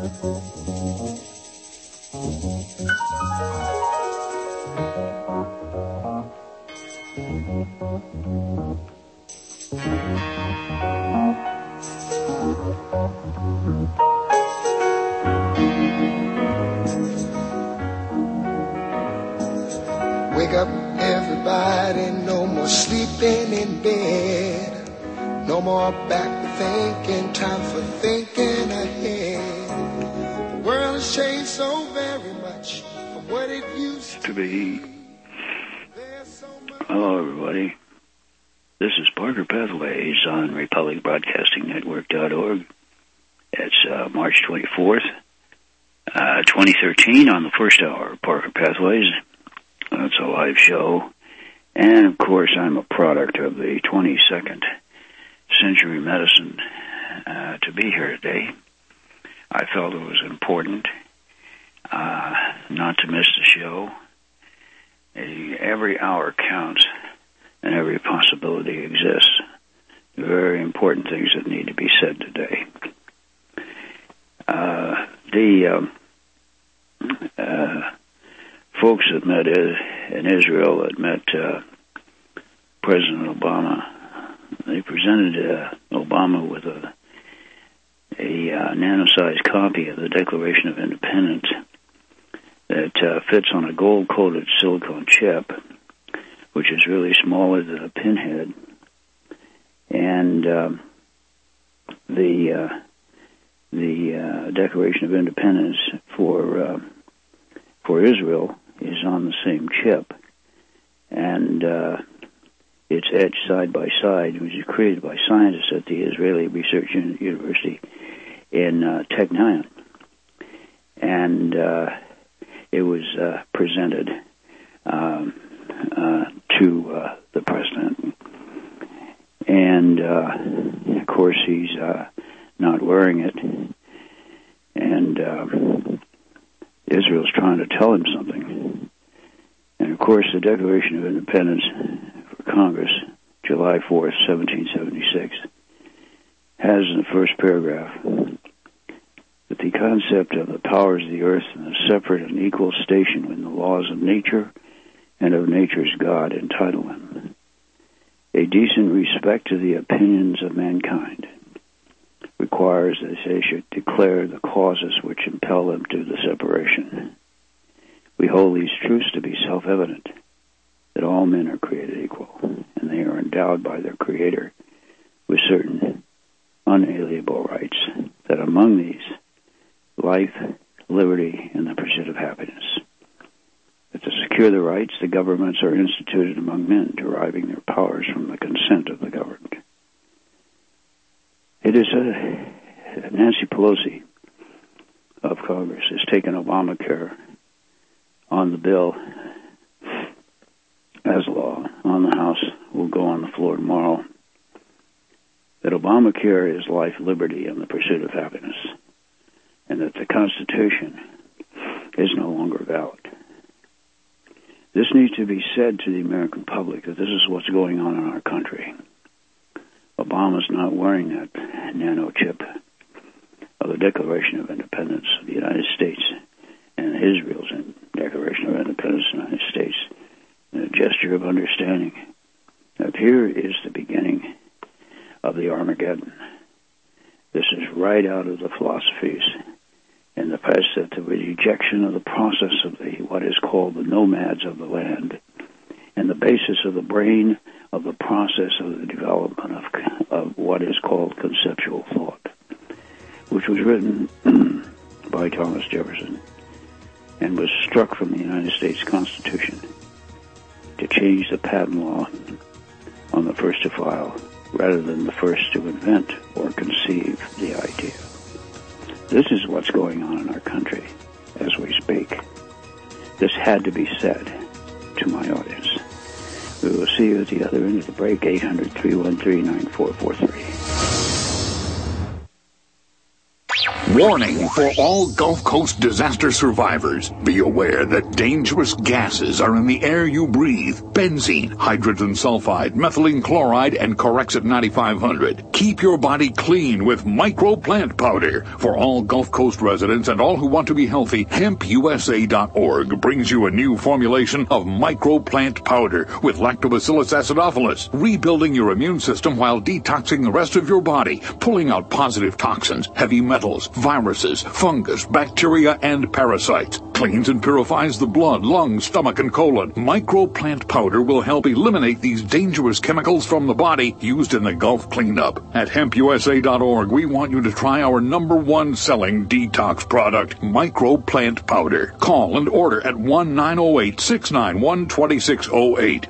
Wake up, everybody, no more sleeping in bed. No more back thinking, time for thinking ahead. The world has changed so very much from what it used to be. Hello, everybody. This is Parker Pathways on RepublicBroadcastingNetwork.org. It's March 24th, 2013 on the first hour of Parker Pathways. It's a live show. And, of course, I'm a product of the 22nd century medicine to be here today. I felt it was important not to miss the show. Every hour counts and every possibility exists. Very important things that need to be said today. The folks that met in Israel that met President Obama, they presented Obama with a nano-sized copy of the Declaration of Independence that fits on a gold-coated silicone chip, which is really smaller than a pinhead. And the Declaration of Independence for Israel is on the same chip, and it's etched side by side. It was created by scientists at the Israeli Research University in Technion, and it was presented to the president. And, of course, he's not wearing it. And Israel's trying to tell him something. And, of course, the Declaration of Independence for Congress, July 4th, 1776, has in the first paragraph that the concept of the powers of the earth in a separate and equal station in the laws of nature and of nature's God entitle them a decent respect to the opinions of mankind, requires that they should declare the causes which impel them to the separation. We hold these truths to be self-evident, that all men are created equal, and they are endowed by their Creator with certain unalienable rights, that among these, life, liberty, and the pursuit of happiness. That to secure the rights, the governments are instituted among men, deriving their powers from the consent of the governed. It is Nancy Pelosi of Congress has taken Obamacare on the bill as law on the House. Will go on the floor tomorrow. That Obamacare is life, liberty, and the pursuit of happiness, and that the Constitution is no longer valid. This needs to be said to the American public, that this is what's going on in our country. Obama's not wearing that nano chip of the Declaration of Independence of the United States and Israel's Declaration of Independence of the United States in a gesture of understanding. Now, here is the beginning of the Armageddon. This is right out of the philosophies in the past, that the rejection of the process of what is called the nomads of the land, and the basis of the brain of the process of the development of what is called conceptual thought, which was written by Thomas Jefferson and was struck from the United States Constitution to change the patent law on the first to file rather than the first to invent or conceive the idea. This is what's going on in our country as we speak. This had to be said to my audience. We will see you at the other end of the break, 800-313-9443. Warning for all Gulf Coast disaster survivors. Be aware that dangerous gases are in the air you breathe. Benzene, hydrogen sulfide, methylene chloride, and Corexit 9500. Keep your body clean with Micro Plant Powder. For all Gulf Coast residents and all who want to be healthy, HempUSA.org brings you a new formulation of Micro Plant Powder with Lactobacillus acidophilus, rebuilding your immune system while detoxing the rest of your body, pulling out positive toxins, heavy metals, viruses, fungus, bacteria, and parasites. Cleans and purifies the blood, lungs, stomach, and colon. Micro Plant Powder will help eliminate these dangerous chemicals from the body used in the Gulf cleanup. At HempUSA.org, we want you to try our #1 selling detox product, Micro Plant Powder. Call and order at 1-908-691-2608,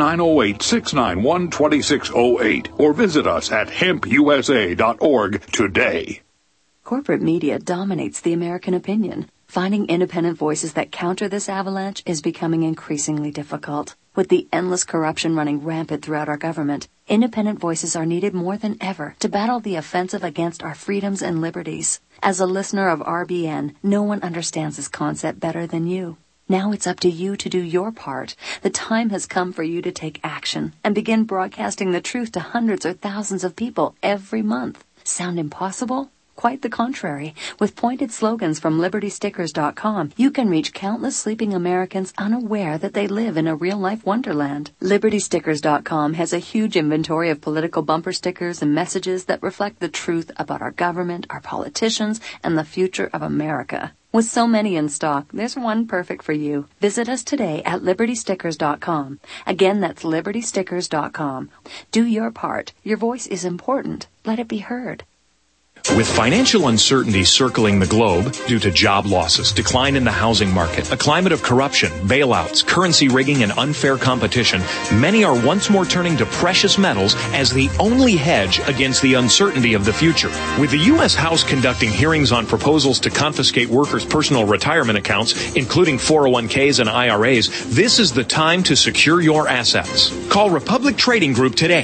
1-908-691-2608, or visit us at HempUSA.org today. Corporate media dominates the American opinion. Finding independent voices that counter this avalanche is becoming increasingly difficult. With the endless corruption running rampant throughout our government, independent voices are needed more than ever to battle the offensive against our freedoms and liberties. As a listener of RBN, no one understands this concept better than you. Now it's up to you to do your part. The time has come for you to take action and begin broadcasting the truth to hundreds or thousands of people every month. Sound impossible? Quite the contrary. With pointed slogans from LibertyStickers.com, you can reach countless sleeping Americans unaware that they live in a real-life wonderland. LibertyStickers.com has a huge inventory of political bumper stickers and messages that reflect the truth about our government, our politicians, and the future of America. With so many in stock, there's one perfect for you. Visit us today at LibertyStickers.com. Again, that's LibertyStickers.com. Do your part. Your voice is important. Let it be heard. With financial uncertainty circling the globe due to job losses, decline in the housing market, a climate of corruption, bailouts, currency rigging, and unfair competition, many are once more turning to precious metals as the only hedge against the uncertainty of the future. With the U.S. House conducting hearings on proposals to confiscate workers' personal retirement accounts, including 401ks and IRAs, this is the time to secure your assets. Call Republic Trading Group today,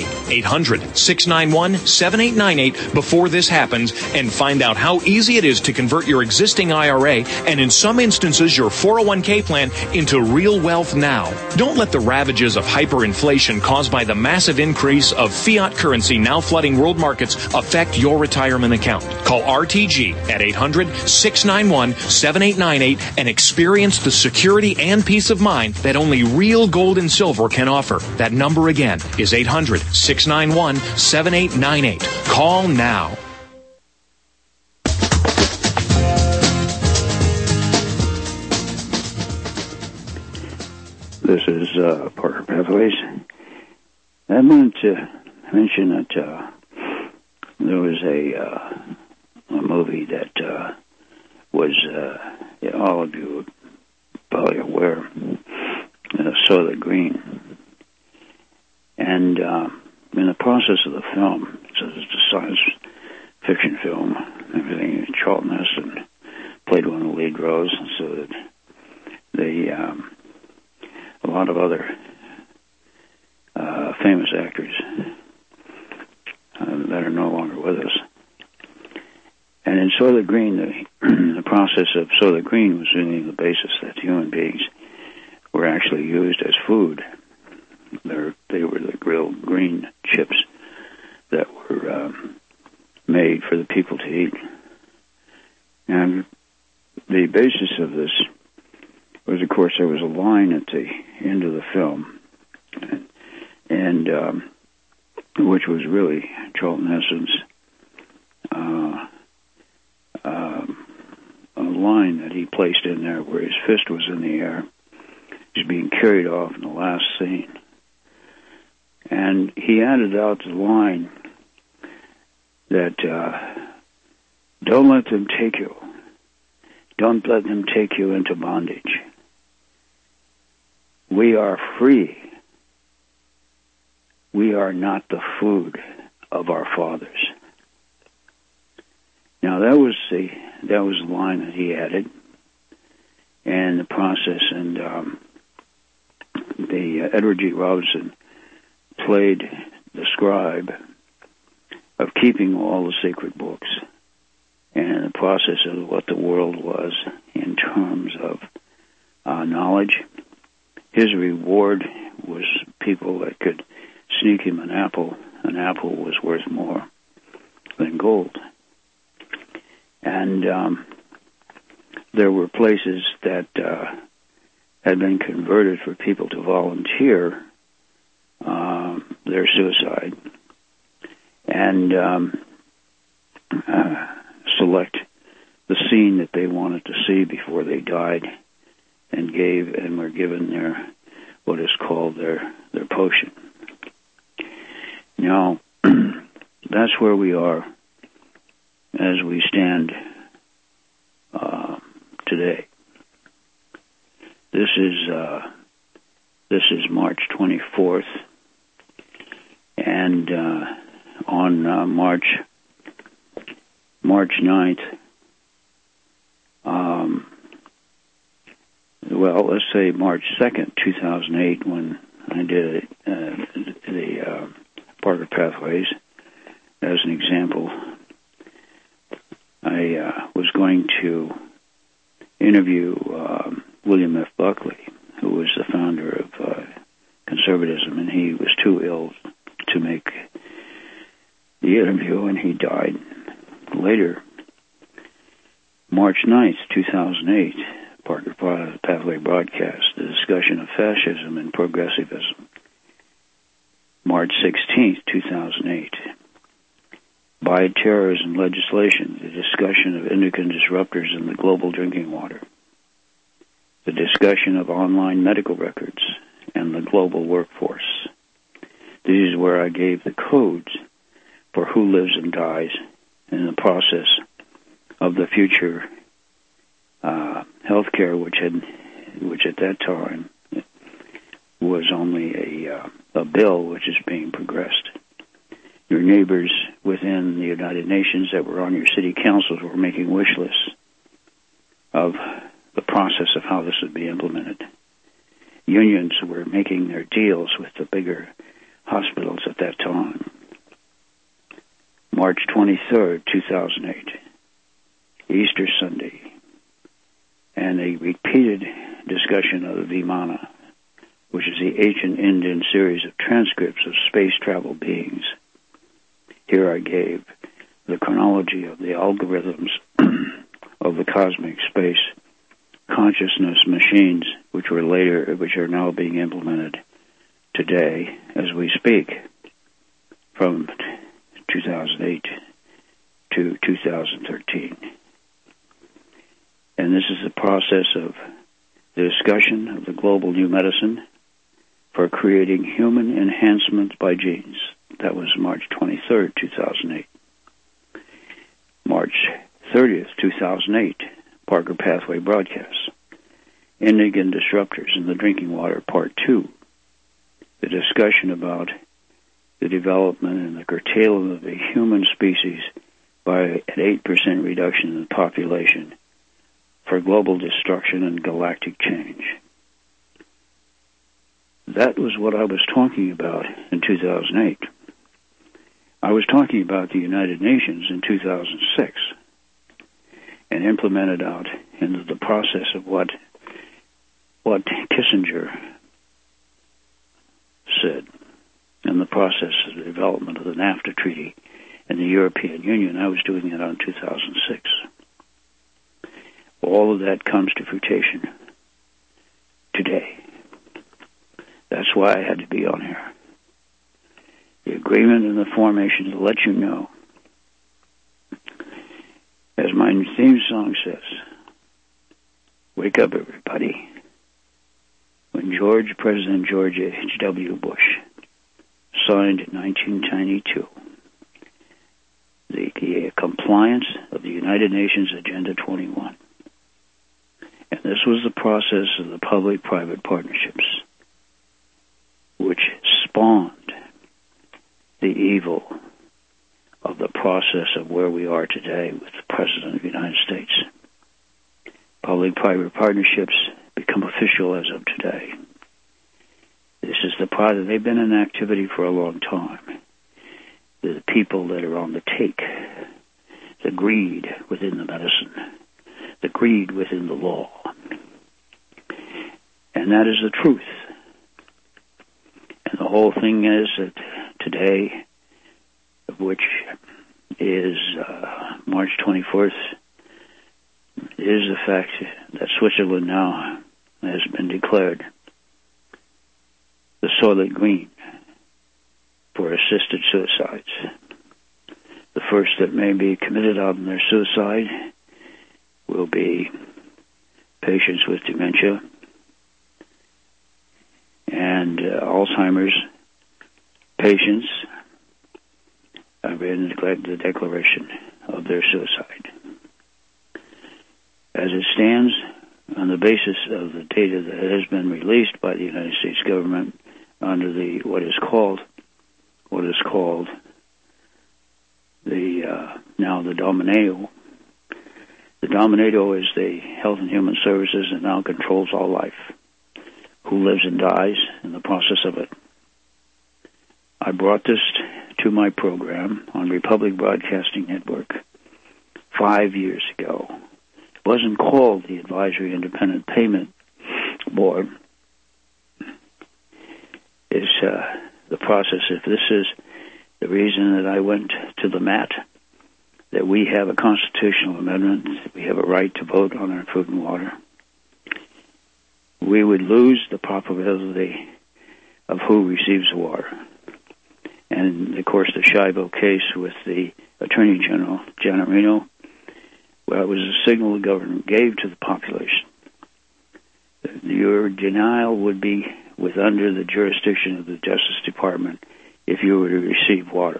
800-691-7898 before this happens, and find out how easy it is to convert your existing IRA and in some instances your 401k plan into real wealth now. Don't let the ravages of hyperinflation caused by the massive increase of fiat currency now flooding world markets affect your retirement account. Call RTG at 800-691-7898 and experience the security and peace of mind that only real gold and silver can offer. That number again is 800-691-7898. Call now. This is Parker Pathways. I wanted to mention that there was a movie that was, all of you are probably aware, Soylent Green. And in the process of the film, so it's a science fiction film, everything, Charlton Heston played one of the lead roles, and so that a lot of other famous actors that are no longer with us. And in Soylent Green, the process of Soylent Green was really the basis that human beings were actually used as food. They were the grilled green chips that were made for the people to eat. And the basis of this was, of course, there was a line at the end of the film, and which was really Charlton Heston's a line that he placed in there where his fist was in the air. He's being carried off in the last scene. And he added out the line that don't let them take you. Don't let them take you into bondage. We are free. We are not the food of our fathers. Now that was the line that he added, and the process, and Edward G. Robinson played the scribe of keeping all the sacred books and in the process of what the world was in terms of knowledge. His reward was people that could sneak him an apple. An apple was worth more than gold. And there were places that had been converted for people to volunteer their suicide and select the scene that they wanted to see before they died, and were given their what is called their potion. Now, that's where we are as we stand today. This is March 24th, and on March 9th, well, let's say March 2nd, 2008, when I did the Parker Pathways, as an example, I was going to interview William F. Buckley, who was the founder of conservatism, and he was too ill to make the interview, and he died later. March 9th, 2008, Parker Pathway broadcast, the discussion of fascism and progressivism. March 16th, 2008, bioterrorism legislation, the discussion of endocrine disruptors in the global drinking water, the discussion of online medical records and the global workforce. This is where I gave the codes for who lives and dies in the process of the future healthcare, which at that time was only a bill which is being progressed. Your neighbors within the United Nations that were on your city councils were making wish lists of the process of how this would be implemented. Unions were making their deals with the bigger hospitals at that time. March 23rd, 2008, Easter Sunday, and a repeated discussion of the Vimana, which is the ancient Indian series of transcripts of space travel beings. Here I gave the chronology of the algorithms of the cosmic space consciousness machines, which are now being implemented today as we speak, from 2008 to 2013. And this is the process of the discussion of the global new medicine for creating human enhancement by genes. That was March 23rd, 2008. March 30th, 2008, Parker Pathway broadcast. Endocrine disruptors in the drinking water, Part 2. The discussion about the development and the curtailing of the human species by an 8% reduction in the population for global destruction and galactic change. That was what I was talking about in 2008. I was talking about the United Nations in 2006 and implemented out into the process of what Kissinger said in the process of the development of the NAFTA treaty and the European Union. I was doing it on 2006. All of that comes to fruition today. That's why I had to be on here. The agreement and the formation to let you know, as my theme song says, wake up everybody. When President George H.W. Bush signed in 1992 the compliance of the United Nations Agenda 21. And this was the process of the public-private partnerships, which spawned the evil of the process of where we are today with the President of the United States. Public-private partnerships become official as of today. This is the part that they've been in activity for a long time. The people that are on the take, the greed within the medicine, the greed within the law. And that is the truth. And the whole thing is that today, which is March 24th, is the fact that Switzerland now has been declared the Soylent Green for assisted suicides. The first that may be committed on their suicide will be patients with dementia and Alzheimer's patients have been the declaration of their suicide. As it stands, on the basis of the data that has been released by the United States government under the what is called the Dominado. The Dominado is the Health and Human Services that now controls all life, who lives and dies in the process of it. I brought this to my program on Republic Broadcasting Network 5 years ago. It wasn't called the Advisory Independent Payment Board. It's the process. If this is the reason that I went to the mat, that we have a constitutional amendment, we have a right to vote on our food and water, we would lose the probability of who receives the water. And, of course, the Schiavo case with the Attorney General, Giannarino, well, it was a signal the government gave to the population. Your denial would be under the jurisdiction of the Justice Department if you were to receive water.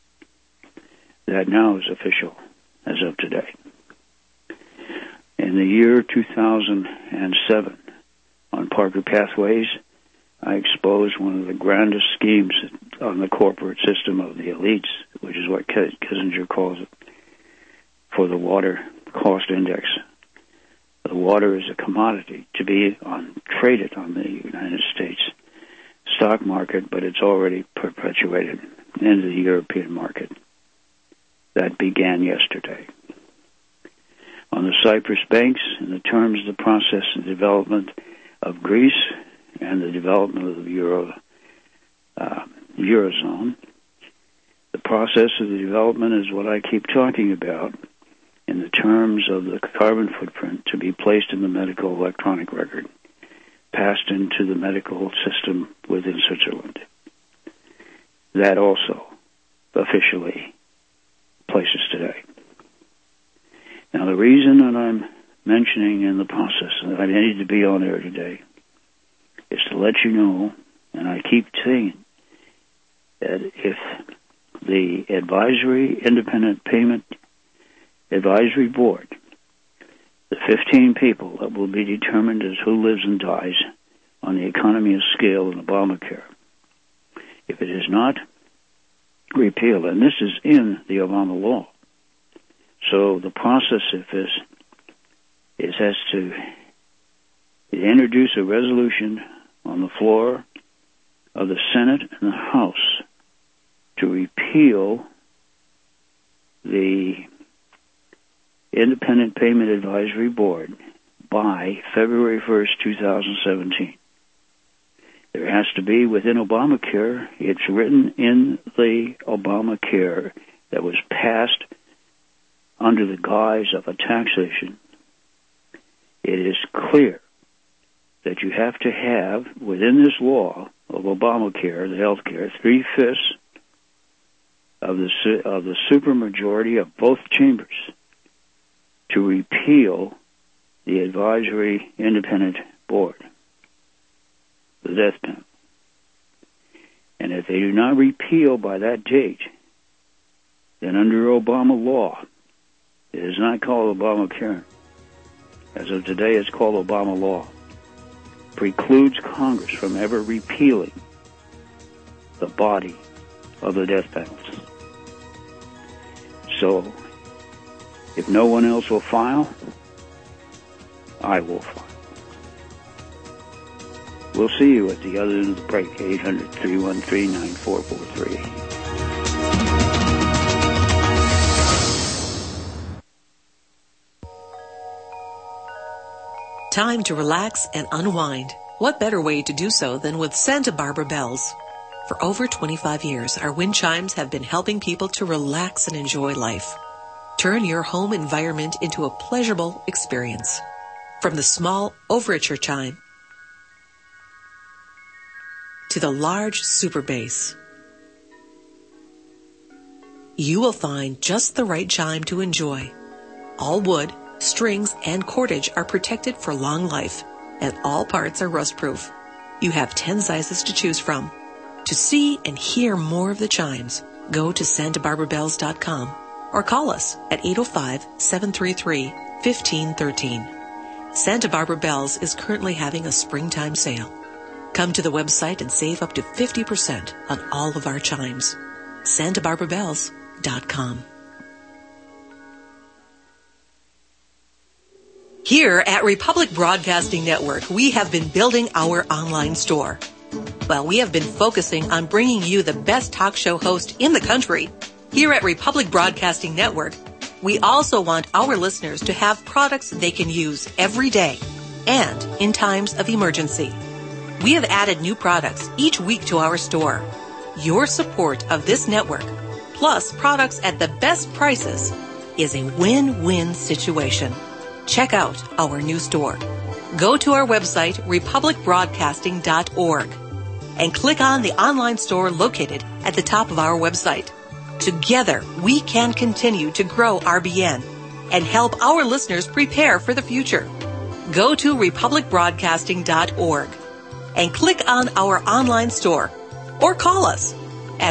That now is official as of today. In the year 2007, on Parker Pathways, I exposed one of the grandest schemes on the corporate system of the elites, which is what Kissinger calls it, for the water cost index. The water is a commodity to be traded on the United States stock market, but it's already perpetuated into the European market. That began yesterday. On the Cyprus banks, in the terms of the process and development of Greece and the development of the Eurozone, the process of the development is what I keep talking about in the terms of the carbon footprint to be placed in the medical electronic record, passed into the medical system within Switzerland. That also officially places today. Now, the reason that I'm mentioning in the process that I need to be on air today is to let you know, and I keep saying that if the Independent Payment Advisory Board, the 15 people that will be determined as who lives and dies on the economy of scale in Obamacare, if it is not repealed, and this is in the Obama law, so the process of this has to introduce a resolution on the floor of the Senate and the House to repeal the Independent Payment Advisory Board by February 1st, 2017. There has to be within Obamacare, it's written in the Obamacare that was passed under the guise of a taxation. It is clear that you have to have, within this law of Obamacare, the health care, 3/5 of the supermajority of both chambers to repeal the Advisory Independent Board, the death penalty. And if they do not repeal by that date, then under Obama law, it is not called Obamacare. As of today, it's called Obama law. Precludes Congress from ever repealing the body of the death penalty. So, if no one else will file, I will file. We'll see you at the other end of the break, 800-313-9443. Time to relax and unwind. What better way to do so than with Santa Barbara Bells? For over 25 years, our wind chimes have been helping people to relax and enjoy life. Turn your home environment into a pleasurable experience. From the small overture chime to the large super bass, you will find just the right chime to enjoy. All wood, strings, and cordage are protected for long life, and all parts are rust-proof. You have 10 sizes to choose from. To see and hear more of the chimes, go to santabarbarabells.com or call us at 805-733-1513. Santa Barbara Bells is currently having a springtime sale. Come to the website and save up to 50% on all of our chimes. santabarbarabells.com. Here at Republic Broadcasting Network, we have been building our online store. Well, we have been focusing on bringing you the best talk show host in the country. Here at Republic Broadcasting Network, we also want our listeners to have products they can use every day and in times of emergency. We have added new products each week to our store. Your support of this network, plus products at the best prices, is a win-win situation. Check out our new store. Go to our website, republicbroadcasting.org, and click on the online store located at the top of our website. Together, we can continue to grow RBN and help our listeners prepare for the future. Go to republicbroadcasting.org and click on our online store or call us at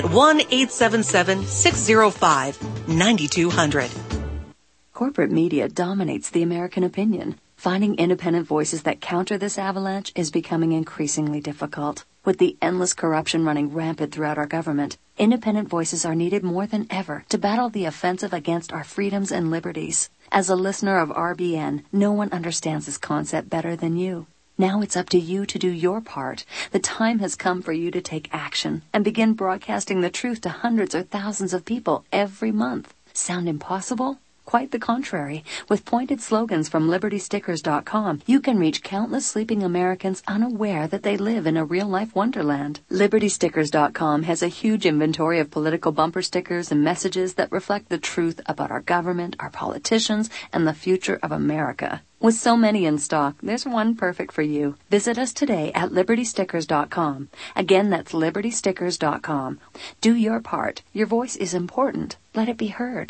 1-877-605-9200. Corporate media dominates the American opinion. Finding independent voices that counter this avalanche is becoming increasingly difficult. With the endless corruption running rampant throughout our government, independent voices are needed more than ever to battle the offensive against our freedoms and liberties. As a listener of RBN, no one understands this concept better than you. Now it's up to you to do your part. The time has come for you to take action and begin broadcasting the truth to hundreds or thousands of people every month. Sound impossible? Quite the contrary. With pointed slogans from LibertyStickers.com, you can reach countless sleeping Americans unaware that they live in a real-life wonderland. LibertyStickers.com has a huge inventory of political bumper stickers and messages that reflect the truth about our government, our politicians, and the future of America. With so many in stock, there's one perfect for you. Visit us today at LibertyStickers.com. Again, that's LibertyStickers.com. Do your part. Your voice is important. Let it be heard.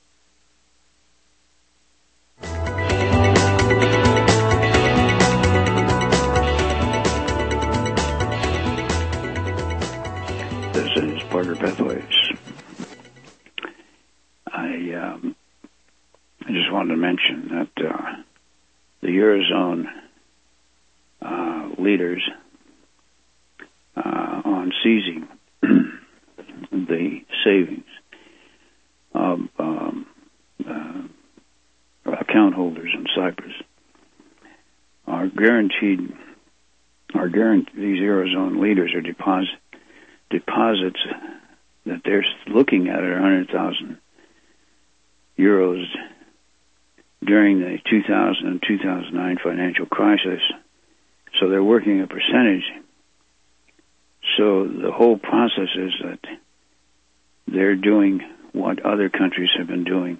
This is Parker Pathways. I just wanted to mention that the Eurozone leaders on seizing the savings of account holders in Cyprus are guaranteed. These Eurozone leaders are deposits that they're looking at 100,000 euros during the 2000 and 2009 financial crisis. So they're working a percentage. So the whole process is that they're doing what other countries have been doing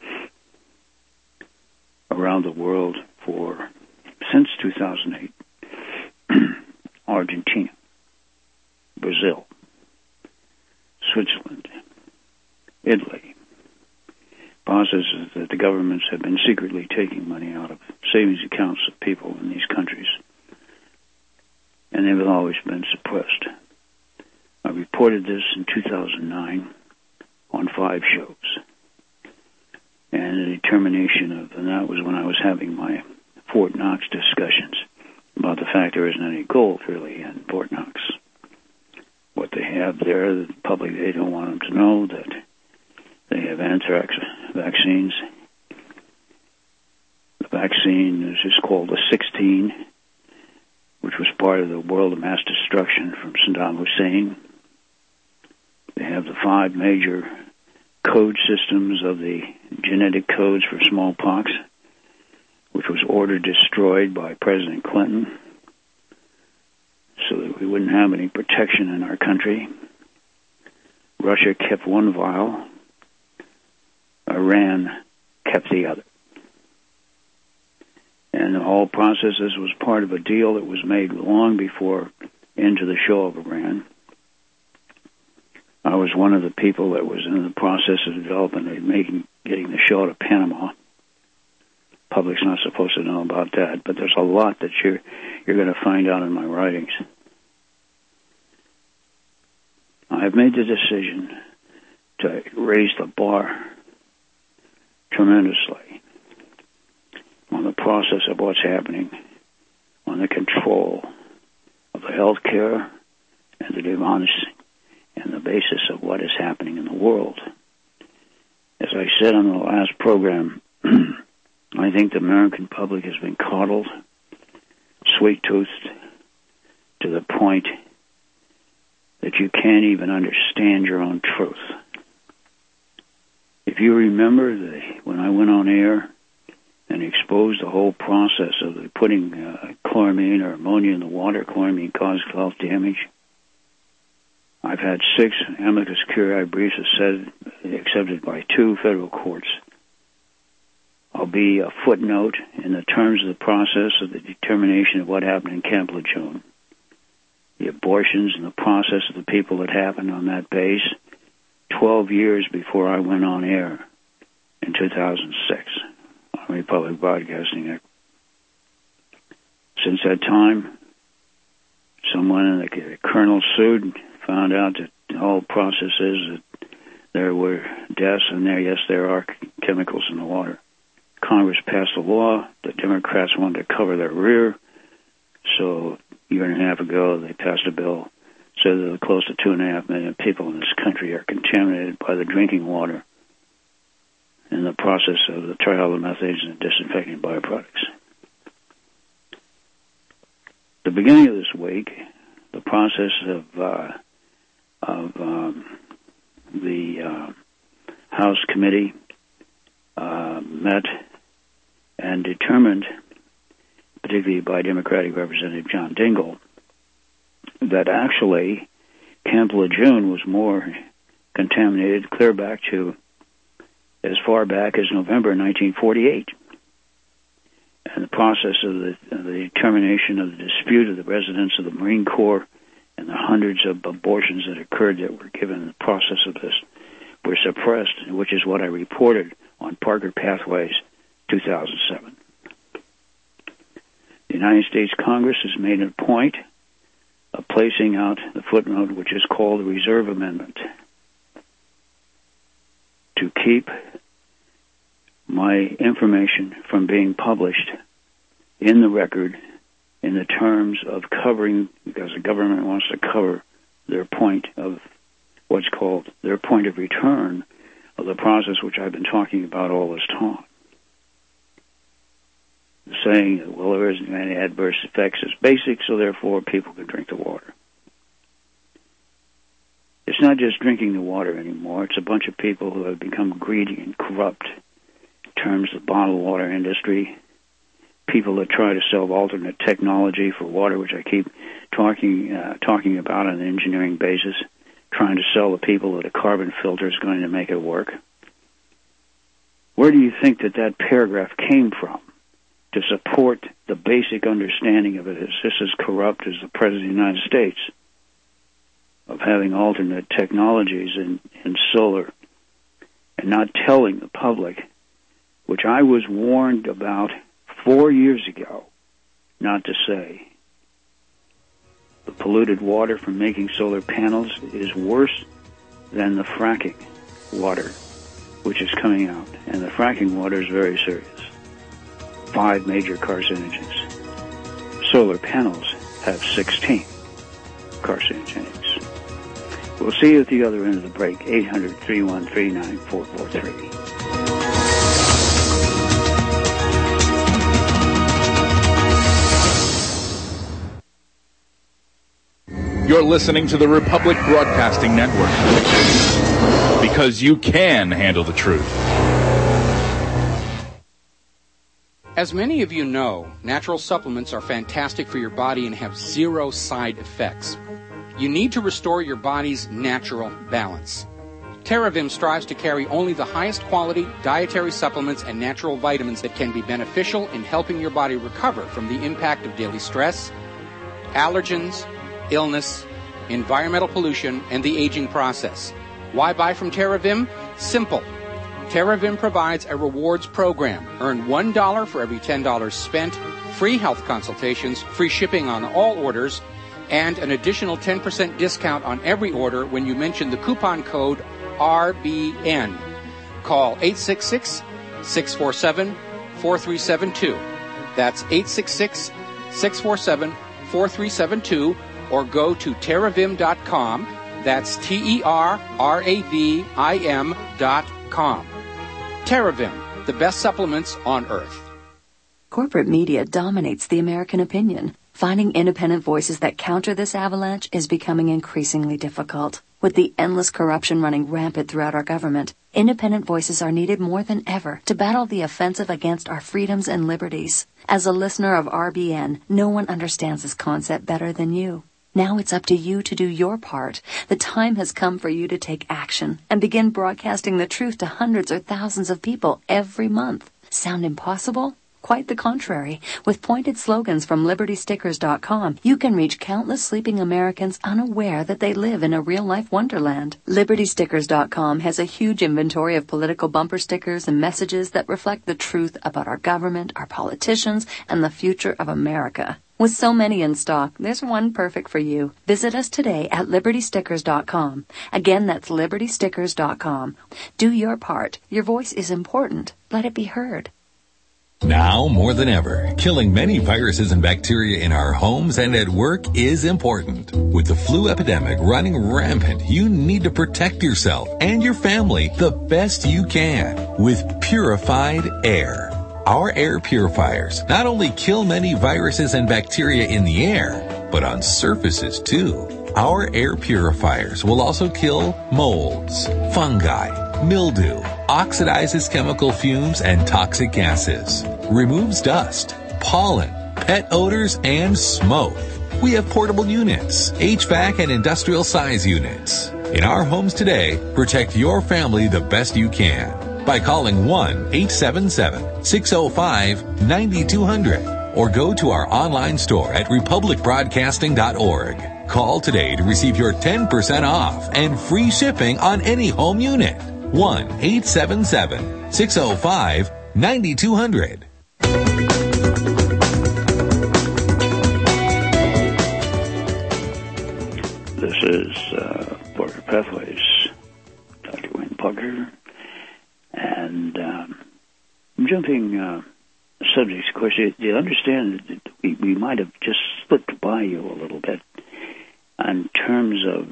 around the world since 2008. Argentina, Brazil, Switzerland, Italy. Processes that the governments have been secretly taking money out of savings accounts of people in these countries. And they've always been suppressed. I reported this in 2009 on 5 shows. And the determination and that was when I was having my Fort Knox discussions about the fact there isn't any gold really in Fort Knox. What they have there, the public, they don't want them to know that they have anthrax vaccines. The vaccine is just called the 16, which was part of the world of mass destruction from Saddam Hussein. They have the 5 major code systems of the genetic codes for smallpox, which was border destroyed by President Clinton so that we wouldn't have any protection in our country. Russia kept one vial. Iran kept the other. And the whole process, this was part of a deal that was made long before into the show of Iran. I was one of the people that was in the process of developing and getting the show to Panama. Public's not supposed to know about that, but there's a lot that you're going to find out in my writings. I've made the decision to raise the bar tremendously on the process of what's happening, on the control of the health care and the demands and the basis of what is happening in the world. As I said on the last program, I think the American public has been coddled, sweet-toothed, to the point that you can't even understand your own truth. If you remember when I went on air and exposed the whole process of putting chloramine or ammonia in the water, chloramine caused health damage, I've had 6 amicus curiae briefs accepted by 2 federal courts. I'll be a footnote in the terms of the process of the determination of what happened in Camp Lejeune. The abortions and the process of the people that happened on that base 12 years before I went on air in 2006 on Republic Broadcasting Network. Since that time, someone in the colonel sued, found out that the whole process is that there were deaths, and there are chemicals in the water. Congress passed a law. The Democrats wanted to cover their rear, so a year and a half ago they passed a bill so that close to 2.5 million people in this country are contaminated by the drinking water in the process of the trihalomethanes and disinfecting byproducts. The beginning of this week, the process of the House committee met and determined, particularly by Democratic Representative John Dingell, that actually Camp Lejeune was more contaminated clear back to as far back as November 1948. And the process of the determination of the dispute of the residents of the Marine Corps and the hundreds of abortions that occurred that were given in the process of this were suppressed, which is what I reported on Parker Pathways 2007. The United States Congress has made a point of placing out the footnote, which is called the Reserve Amendment, to keep my information from being published in the record in the terms of covering, because the government wants to cover their point of what's called their point of return of the process which I've been talking about all this time. Saying that, well, there isn't any adverse effects. It's basic, so therefore people can drink the water. It's not just drinking the water anymore. It's a bunch of people who have become greedy and corrupt in terms of the bottled water industry, people that try to sell alternate technology for water, which I keep talking about on an engineering basis, trying to sell the people that a carbon filter is going to make it work. Where do you think that paragraph came from to support the basic understanding of it as just as corrupt as the President of the United States, of having alternate technologies in solar and not telling the public, which I was warned about 4 years ago, not to say the polluted water from making solar panels is worse than the fracking water which is coming out. And the fracking water is very serious. 5 major carcinogens. Solar panels have 16 carcinogens. We'll see you at the other end of the break. 800-313-9443. You're listening to the Republic Broadcasting Network, because you can handle the truth. As many of you know, natural supplements are fantastic for your body and have zero side effects. You need to restore your body's natural balance. TerraVim strives to carry only the highest quality dietary supplements and natural vitamins that can be beneficial in helping your body recover from the impact of daily stress, allergens, illness, environmental pollution, and the aging process. Why buy from TerraVim? Simple. TerraVim provides a rewards program. Earn $1 for every $10 spent, free health consultations, free shipping on all orders, and an additional 10% discount on every order when you mention the coupon code RBN. Call 866-647-4372. That's 866-647-4372, or go to TerraVim.com. That's TerraVim.com. TerraVim, the best supplements on earth. Corporate media dominates the American opinion. Finding independent voices that counter this avalanche is becoming increasingly difficult. With the endless corruption running rampant throughout our government, independent voices are needed more than ever to battle the offensive against our freedoms and liberties. As a listener of RBN, no one understands this concept better than you. Now it's up to you to do your part. The time has come for you to take action and begin broadcasting the truth to hundreds or thousands of people every month. Sound impossible? Quite the contrary. With pointed slogans from LibertyStickers.com, you can reach countless sleeping Americans unaware that they live in a real-life wonderland. LibertyStickers.com has a huge inventory of political bumper stickers and messages that reflect the truth about our government, our politicians, and the future of America. With so many in stock, there's one perfect for you. Visit us today at LibertyStickers.com. Again, that's LibertyStickers.com. Do your part. Your voice is important. Let it be heard. Now more than ever, killing many viruses and bacteria in our homes and at work is important. With the flu epidemic running rampant, you need to protect yourself and your family the best you can with purified air. Our air purifiers not only kill many viruses and bacteria in the air, but on surfaces too. Our air purifiers will also kill molds, fungi, mildew, oxidizes chemical fumes and toxic gases, removes dust, pollen, pet odors, and smoke. We have portable units, HVAC and industrial size units. In our homes today, protect your family the best you can by calling 1-877-605-9200 or go to our online store at republicbroadcasting.org. Call today to receive your 10% off and free shipping on any home unit. 1-877-605-9200. This is Parker Pathways, Dr. Wayne Parker, and I'm jumping subjects. Of course, you understand that we might have just slipped by you a little bit in terms of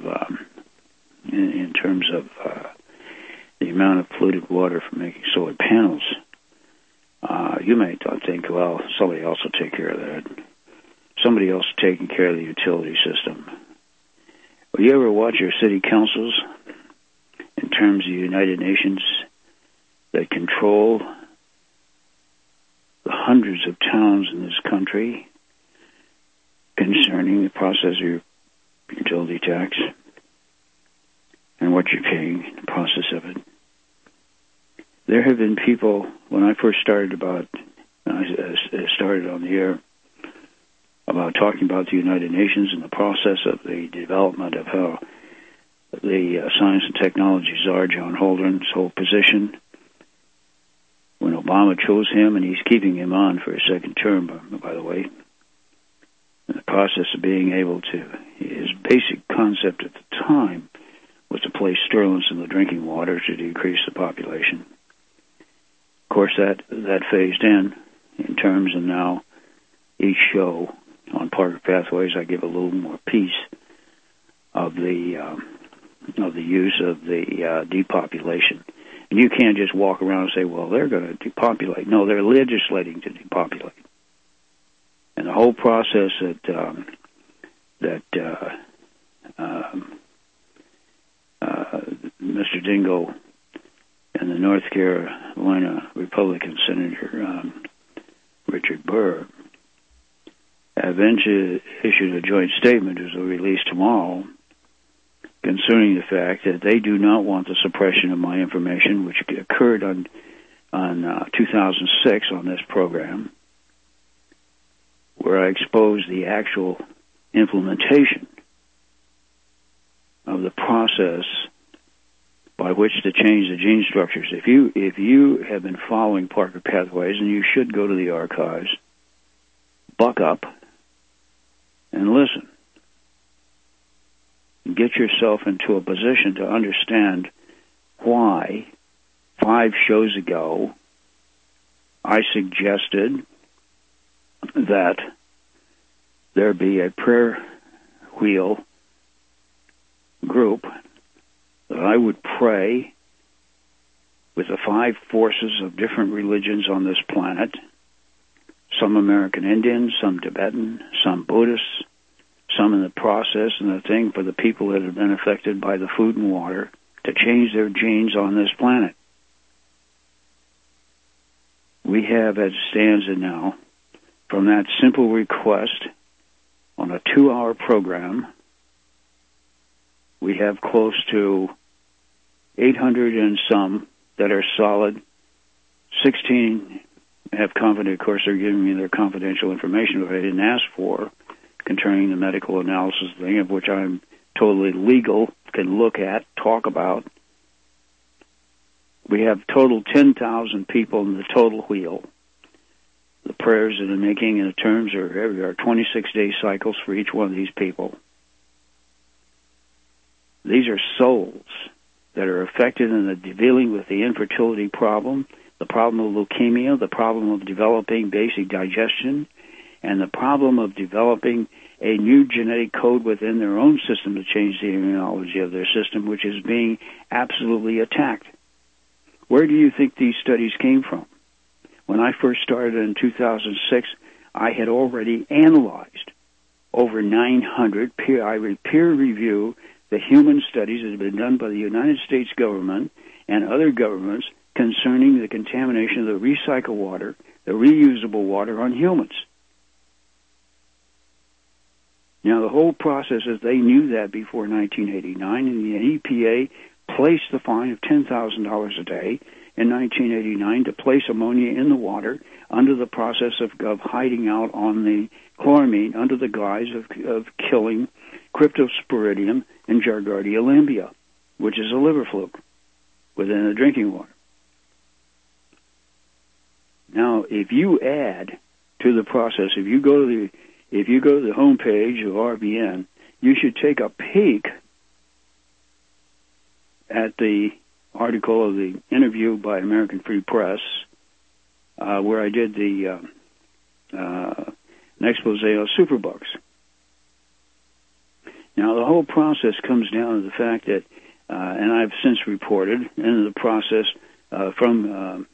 the amount of polluted water from making solar panels. You may think, well, somebody else will take care of that. Somebody else is taking care of the utility system. Will you ever watch your city councils in terms of the United Nations that control the hundreds of towns in this country concerning the process of your utility tax and what you're paying, the process of it? There have been people, when I first started on the air, about talking about the United Nations and the process of the development of how the science and technology czar, John Holdren's whole position. When Obama chose him, and he's keeping him on for a second term, by the way, in the process of being able to, his basic concept at the time was to place sterolins in the drinking water to decrease the population. Of course, that phased in terms of now each show on Parker Pathways, I give a little more piece of the use of the depopulation. And you can't just walk around and say, well, they're going to depopulate. No, they're legislating to depopulate. And the whole process that Mr. Dingell and the North Carolina Republican Senator Richard Burr, have issued a joint statement, as will release tomorrow, concerning the fact that they do not want the suppression of my information, which occurred on 2006 on this program, where I exposed the actual implementation of the process by which to change the gene structures. If you have been following Parker Pathways, and you should go to the archives, buck up and listen. Get yourself into a position to understand why 5 shows ago I suggested that there be a prayer wheel group that I would pray with the 5 forces of different religions on this planet, some American Indians, some Tibetan, some Buddhists, some in the process and the thing for the people that have been affected by the food and water to change their genes on this planet. We have, as it stands now, from that simple request on a 2-hour program, we have close to 800 and some that are solid. 16 have confident, of course, they're giving me their confidential information that I didn't ask for, concerning the medical analysis thing, of which I'm totally legal, can look at, talk about. We have total 10,000 people in the total wheel. The prayers that are making in the terms are 26-day cycles for each one of these people. These are souls that are affected in the dealing with the infertility problem, the problem of leukemia, the problem of developing basic digestion, and the problem of developing a new genetic code within their own system to change the immunology of their system, which is being absolutely attacked. Where do you think these studies came from? When I first started in 2006, I had already analyzed over 900 peer review the human studies that have been done by the United States government and other governments concerning the contamination of the recycled water, the reusable water on humans. Now, the whole process is they knew that before 1989, and the EPA placed the fine of $10,000 a day in 1989 to place ammonia in the water under the process of hiding out on the chloramine under the guise of killing Cryptosporidium and Giardia lamblia, which is a liver fluke within the drinking water. Now, if you add to the process, if you go to the homepage of RBN, you should take a peek at the article of the interview by American Free Press, where I did an expose on superbugs. Now, the whole process comes down to the fact that, and I've since reported in the process from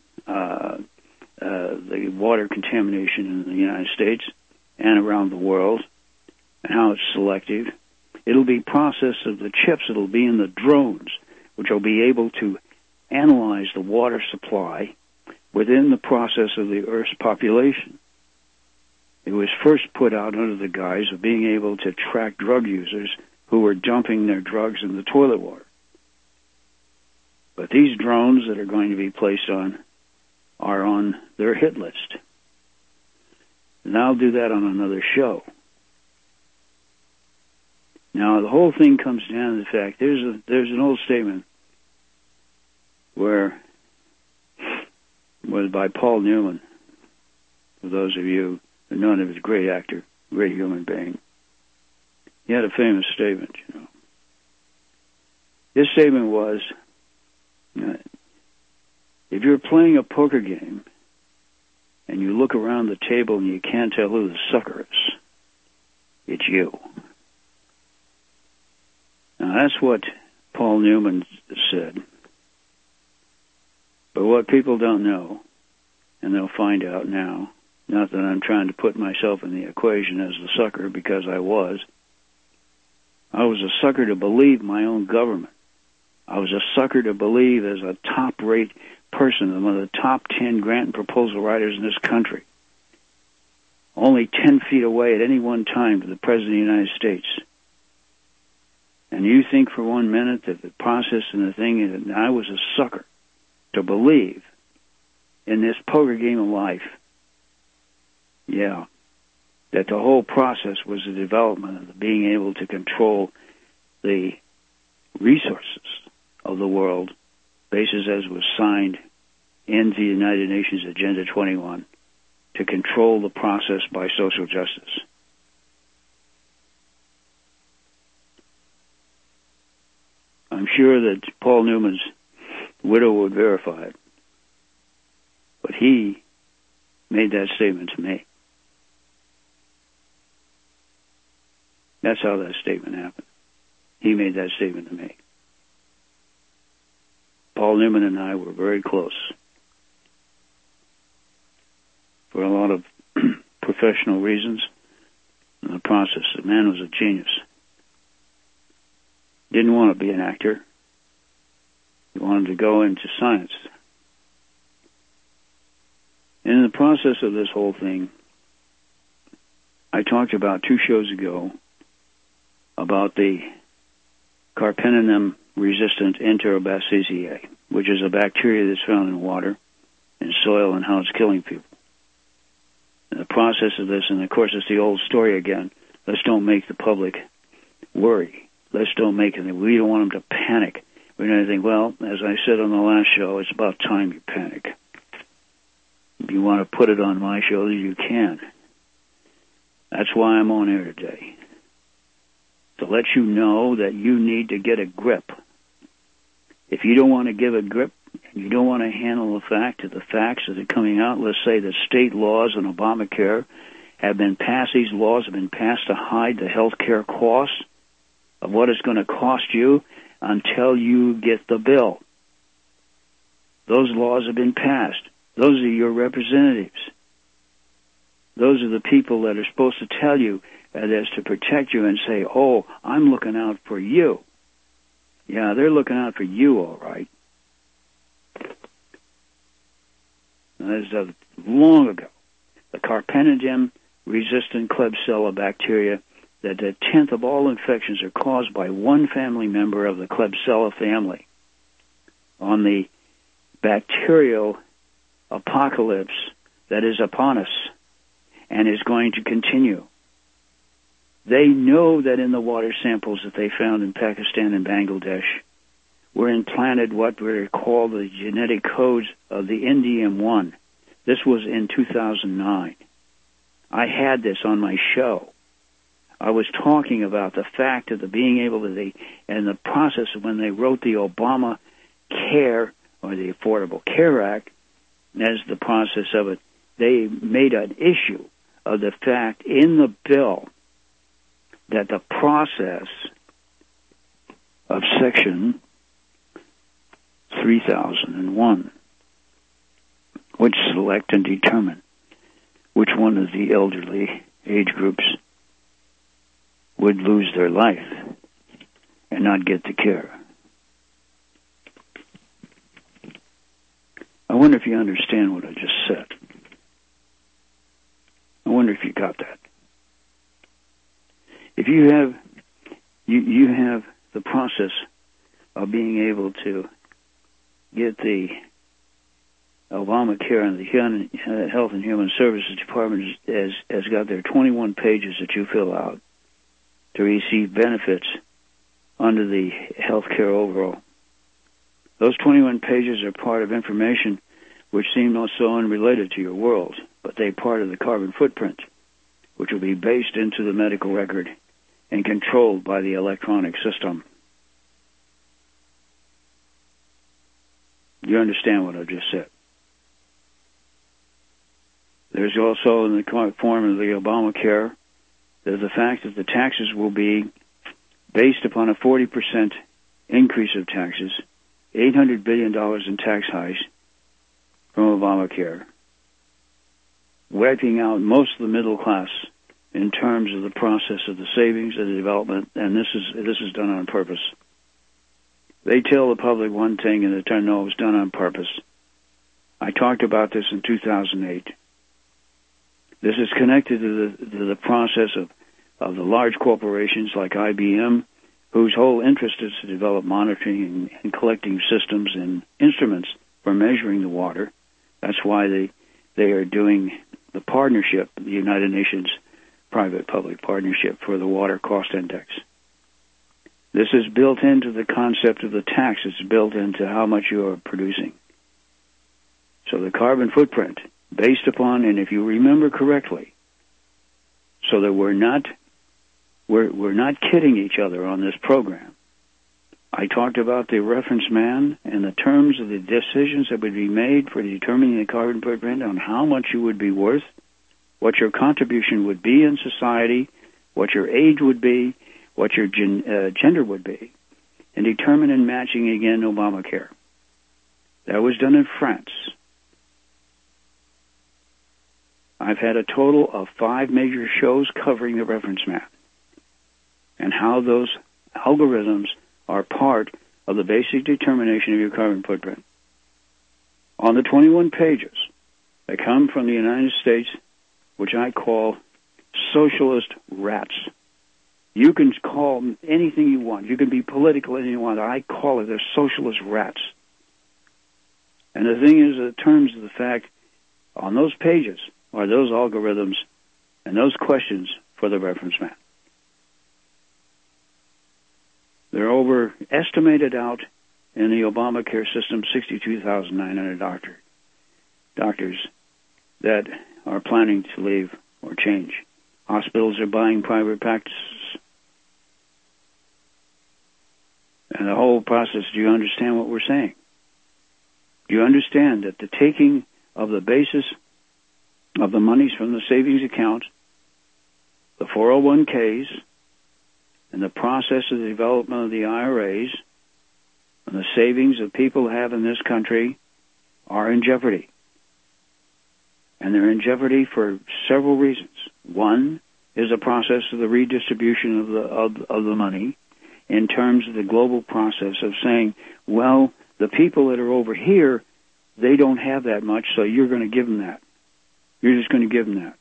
the water contamination in the United States and around the world, and how it's selective. It'll be processed of the chips that'll be in the drones, which will be able to analyze the water supply within the process of the Earth's population. It was first put out under the guise of being able to track drug users who were dumping their drugs in the toilet water. But these drones that are going to be placed on are on their hit list. And I'll do that on another show. Now, the whole thing comes down to the fact, there's an old statement was by Paul Newman, for those of you who know him as a great actor, great human being. He had a famous statement, you know. His statement was, if you're playing a poker game and you look around the table and you can't tell who the sucker is, it's you. Now, that's what Paul Newman said. But what people don't know, and they'll find out now, not that I'm trying to put myself in the equation as the sucker, because I was a sucker to believe my own government. I was a sucker to believe as a top-rate person, one of the top 10 grant and proposal writers in this country, only 10 feet away at any one time to the President of the United States. And you think for 1 minute that the process and the thing, and I was a sucker to believe in this poker game of life, that the whole process was the development of being able to control the resources of the world, basis as was signed in the United Nations Agenda 21, to control the process by social justice. I'm sure that Paul Newman's widow would verify it, but he made that statement to me. That's how that statement happened. He made that statement to me. Paul Newman and I were very close for a lot of professional reasons in the process. The man was a genius. Didn't want to be an actor. He wanted to go into science. And in the process of this whole thing, I talked about 2 shows ago about the carbapenem-resistant Enterobacteriaceae, which is a bacteria that's found in water and soil and how it's killing people. And the process of this, and of course it's the old story again, let's don't make the public worry. Let's don't make it. We don't want them to panic. We're going to think, well, as I said on the last show, it's about time you panic. If you want to put it on my show, you can. That's why I'm on air today. To let you know that you need to get a grip. If you don't want to give a grip, and you don't want to handle the fact of the facts that are coming out, let's say that state laws and Obamacare have been passed, these laws have been passed to hide the health care costs of what it's going to cost you until you get the bill. Those laws have been passed. Those are your representatives. Those are the people that are supposed to tell you that is to protect you and say, oh, I'm looking out for you. Yeah, they're looking out for you, all right. That is long ago. The carbapenem-resistant Klebsiella bacteria, that a tenth of all infections are caused by one family member of the Klebsiella family. On the bacterial apocalypse that is upon us and is going to continue. They know that in the water samples that they found in Pakistan and Bangladesh were implanted what were called the genetic codes of the NDM1. This was in 2009. I had this on my show. I was talking about the fact of the being able to, and the process of when they wrote the Obama Care, or the Affordable Care Act, as the process of it, they made an issue of the fact in the bill that the process of Section 3001 would select and determine which one of the elderly age groups would lose their life and not get the care. I wonder if you understand what I just said. I wonder if you got that. If you have, you have the process of being able to get the Obamacare and the Health and Human Services Department has got their 21 pages that you fill out to receive benefits under the health care overall. Those 21 pages are part of information which seem not so unrelated to your world, but they're part of the carbon footprint, which will be based into the medical record and controlled by the electronic system. You understand what I just said? There's also in the form of the Obamacare, there's the fact that the taxes will be based upon a 40% increase of taxes, $800 billion in tax highs from Obamacare, wiping out most of the middle class in terms of the process of the savings and the development, and this is done on purpose. They tell the public one thing and they turn no, it was done on purpose. I talked about this in 2008. This is connected to the process of the large corporations like IBM, whose whole interest is to develop monitoring and collecting systems and instruments for measuring the water. That's why they are doing the partnership, the United Nations Private-Public Partnership for the Water Cost Index. This is built into the concept of the tax. It's built into how much you are producing. So the carbon footprint, based upon, and if you remember correctly, so that we're not kidding each other on this program. I talked about the reference man and the terms of the decisions that would be made for determining the carbon footprint on how much you would be worth, what your contribution would be in society, what your age would be, what your gender would be, and determine and matching again Obamacare. That was done in France. I've had a total of 5 major shows covering the reference map and how those algorithms are part of the basic determination of your carbon footprint. On the 21 pages that come from the United States, which I call socialist rats. You can call anything you want. You can be political anything you want. I call it, they're socialist rats. And the thing is, in terms of the fact, on those pages are those algorithms and those questions for the reference map. They're overestimated out in the Obamacare system, 62,900 doctors that are planning to leave or change. Hospitals are buying private practices. And the whole process, do you understand what we're saying? Do you understand that the taking of the basis of the monies from the savings account, the 401ks, and the process of the development of the IRAs, and the savings that people have in this country are in jeopardy? And they're in jeopardy for several reasons. One is a process of the redistribution of the money in terms of the global process of saying, well, the people that are over here, they don't have that much, so you're going to give them that. You're just going to give them that.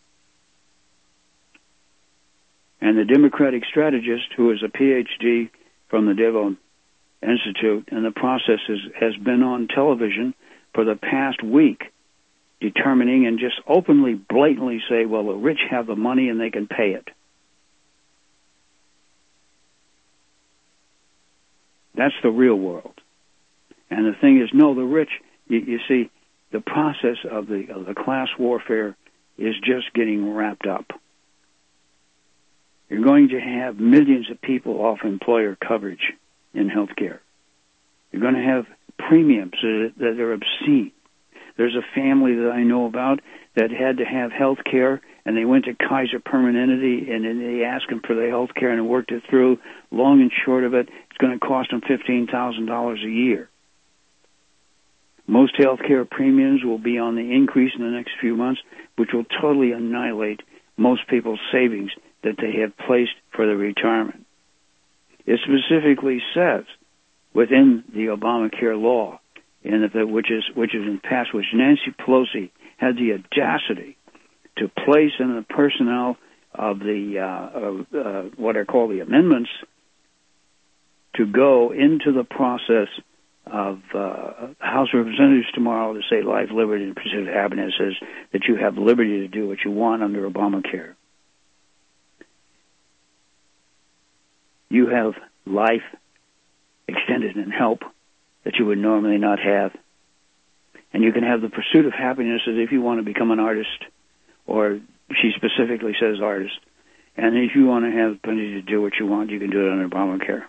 And the Democratic strategist, who is a PhD from the Devo Institute, and the process has been on television for the past week, determining and just openly, blatantly say, well, the rich have the money and they can pay it. That's the real world. And the thing is, no, the rich, you see, the process of the class warfare is just getting wrapped up. You're going to have millions of people off employer coverage in healthcare. You're going to have premiums that are obscene. There's a family that I know about that had to have health care, and they went to Kaiser Permanente, and then they asked them for the health care and worked it through. Long and short of it, it's going to cost them $15,000 a year. Most health care premiums will be on the increase in the next few months, which will totally annihilate most people's savings that they have placed for their retirement. It specifically says within the Obamacare law, which is in passed, which Nancy Pelosi had the audacity to place in the personnel of the what are called the amendments to go into the process of House of Representatives tomorrow to say life, liberty, and pursuit of happiness is that you have liberty to do what you want under Obamacare. You have life extended in help that you would normally not have. And you can have the pursuit of happiness as if you want to become an artist, or she specifically says artist. And if you want to have plenty to do what you want, you can do it under Obamacare.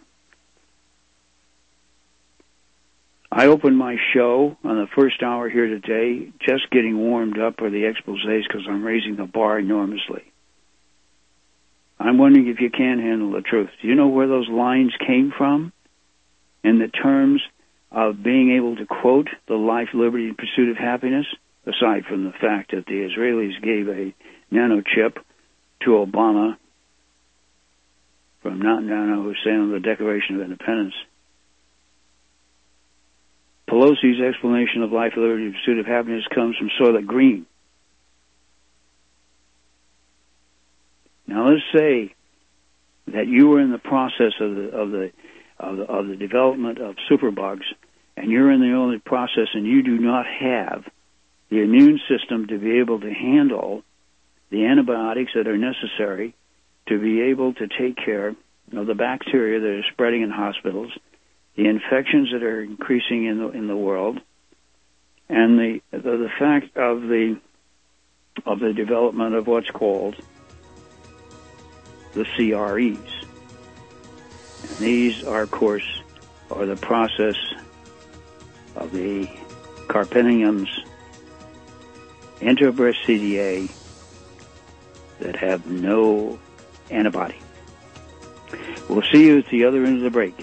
I opened my show on the first hour here today just getting warmed up for the exposés because I'm raising the bar enormously. I'm wondering if you can handle the truth. Do you know where those lines came from in the terms of being able to quote the life, liberty, and pursuit of happiness, aside from the fact that the Israelis gave a nanochip to Obama from Netanyahu Hussein on the Declaration of Independence? Pelosi's explanation of life, liberty, and pursuit of happiness comes from Soylent Green. Now, let's say that you were in the process of the development of superbugs, and you're in the only process, and you do not have the immune system to be able to handle the antibiotics that are necessary to be able to take care of the bacteria that are spreading in hospitals, the infections that are increasing in the world, and the fact of the development of what's called the CREs. And these are, of course, are the process of the carpiniums, Enterobacteriaceae, that have no antibody. We'll see you at the other end of the break,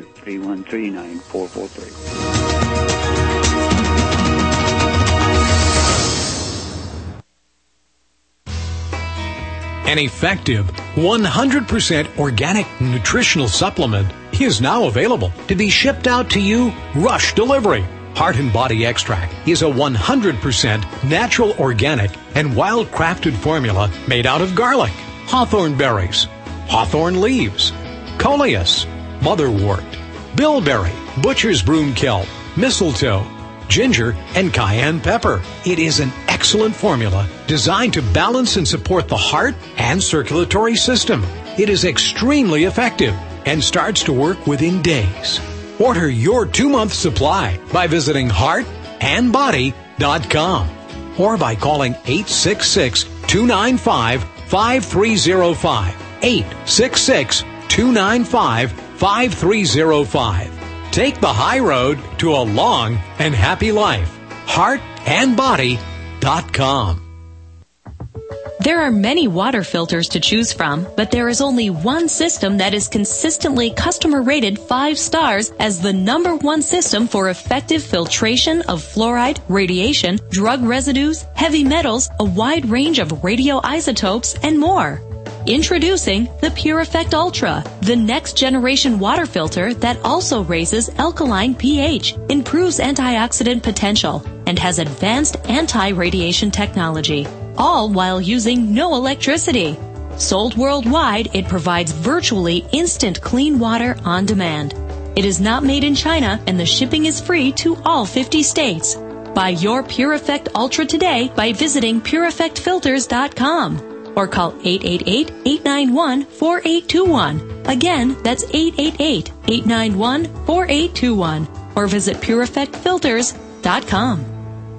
800-313-9443. An effective 100% organic nutritional supplement is now available to be shipped out to you rush delivery. Heart and Body Extract is a 100% natural, organic, and wild-crafted formula made out of garlic, hawthorn berries, hawthorn leaves, coleus, motherwort, bilberry, butcher's broomkill, mistletoe, ginger, and cayenne pepper. It is an excellent formula designed to balance and support the heart and circulatory system. It is extremely effective and starts to work within days. Order your 2-month supply by visiting heartandbody.com or by calling 866-295-5305. 866-295-5305. Take the high road to a long and happy life. heartandbody.com. There are many water filters to choose from, but there is only one system that is consistently customer rated 5 stars as the #1 system for effective filtration of fluoride, radiation, drug residues, heavy metals, a wide range of radioisotopes, and more. Introducing the PureEffect Ultra, the next generation water filter that also raises alkaline pH, improves antioxidant potential, and has advanced anti-radiation technology, all while using no electricity. Sold worldwide, it provides virtually instant clean water on demand. It is not made in China, and the shipping is free to all 50 states. Buy your PureEffect Ultra today by visiting PureEffectFilters.com. or call 888-891-4821. Again, that's 888-891-4821. Or visit PureEffectFilters.com.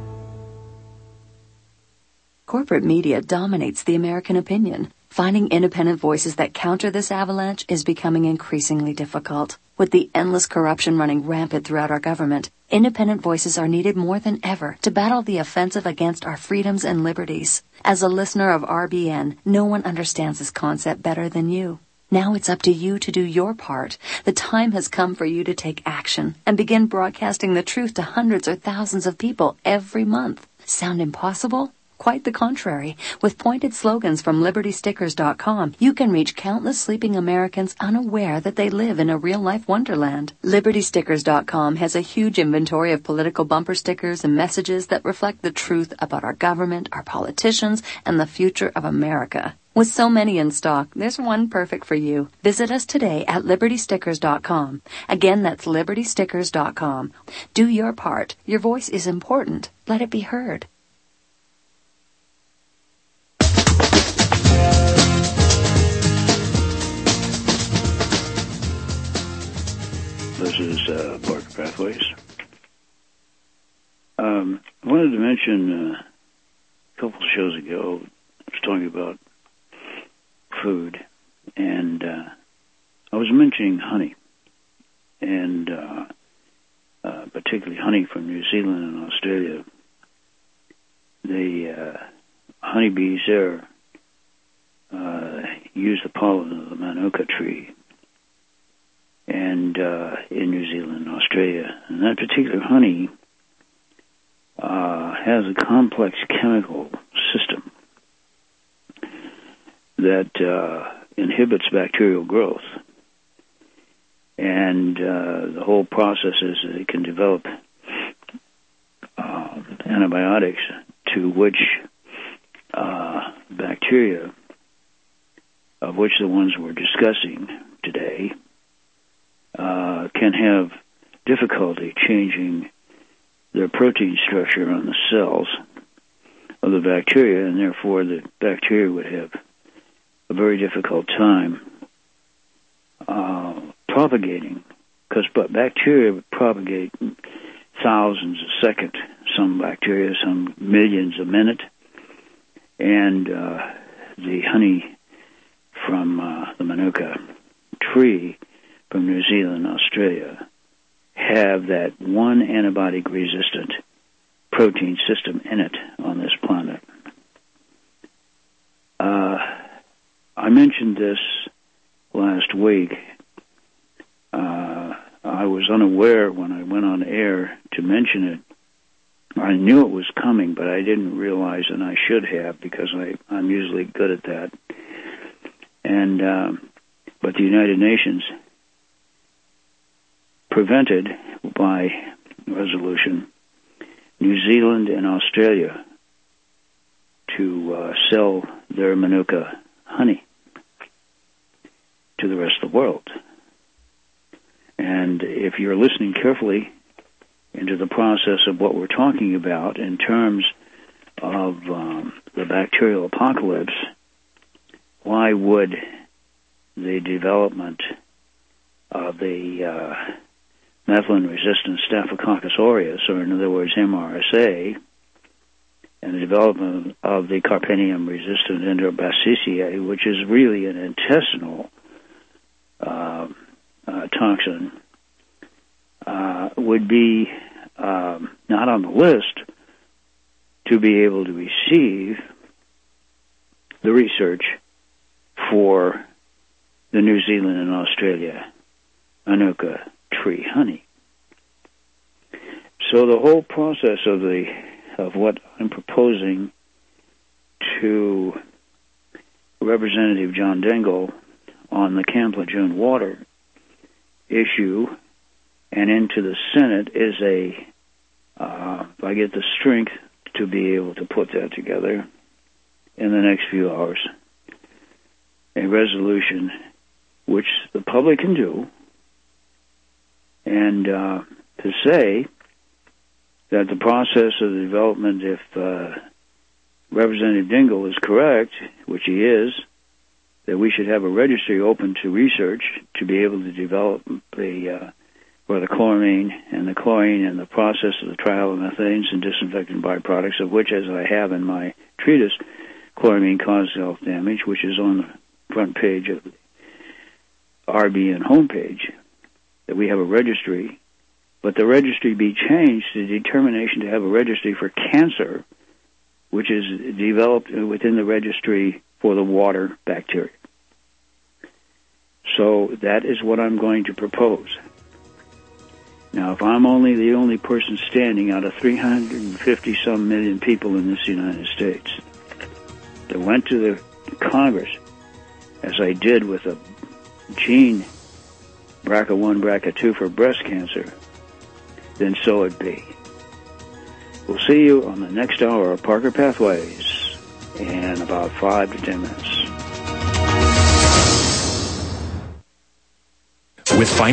Corporate media dominates the American opinion. Finding independent voices that counter this avalanche is becoming increasingly difficult. With the endless corruption running rampant throughout our government, independent voices are needed more than ever to battle the offensive against our freedoms and liberties. As a listener of RBN, no one understands this concept better than you. Now it's up to you to do your part. The time has come for you to take action and begin broadcasting the truth to hundreds or thousands of people every month. Sound impossible? Quite the contrary. With pointed slogans from LibertyStickers.com, you can reach countless sleeping Americans unaware that they live in a real-life wonderland. LibertyStickers.com has a huge inventory of political bumper stickers and messages that reflect the truth about our government, our politicians, and the future of America. With so many in stock, there's one perfect for you. Visit us today at LibertyStickers.com. Again, that's LibertyStickers.com. Do your part. Your voice is important. Let it be heard. This is Barker Pathways. I wanted to mention a couple of shows ago, I was talking about food, and I was mentioning honey, and particularly honey from New Zealand and Australia. The honeybees there use the pollen of the manuka tree, and in New Zealand and Australia. And that particular honey has a complex chemical system that inhibits bacterial growth. And the whole process is that it can develop antibiotics to which bacteria of which the ones we're discussing today, can have difficulty changing their protein structure on the cells of the bacteria, and therefore the bacteria would have a very difficult time propagating, because bacteria propagate thousands a second, some bacteria, some millions a minute, and the honey from the Manuka tree from New Zealand and Australia have that one antibiotic-resistant protein system in it on this planet. I mentioned this last week. I was unaware when I went on air to mention it. I knew it was coming, but I didn't realize, and I should have, because I'm usually good at that. And but the United Nations prevented by resolution New Zealand and Australia to sell their Manuka honey to the rest of the world. And if you're listening carefully into the process of what we're talking about in terms of the bacterial apocalypse, why would the development of the methicillin-resistant Staphylococcus aureus, or in other words, MRSA, and the development of the Carpenium-resistant Enterobacteriaceae, which is really an intestinal toxin, would be not on the list to be able to receive the research for the New Zealand and Australia Manuka tree honey. So the whole process of what I'm proposing to Representative John Dingell on the Camp Lejeune water issue and into the Senate is if I get the strength to be able to put that together in the next few hours, a resolution which the public can do, and to say that the process of the development, if Representative Dingell is correct, which he is, that we should have a registry open to research to be able to develop the chloramine and the chlorine and the process of the trihalmethanes and disinfectant byproducts, of which, as I have in my treatise, Chloramine Causes Health Damage, which is on the front page of the RBN homepage, that we have a registry, but the registry be changed to determination to have a registry for cancer, which is developed within the registry for the water bacteria. So that is what I'm going to propose. Now, if I'm the only person standing out of 350-some million people in this United States that went to the Congress, as I did with a gene BRCA1, BRCA2 for breast cancer, then so it be. We'll see you on the next hour of Parker Pathways in about 5 to 10 minutes. With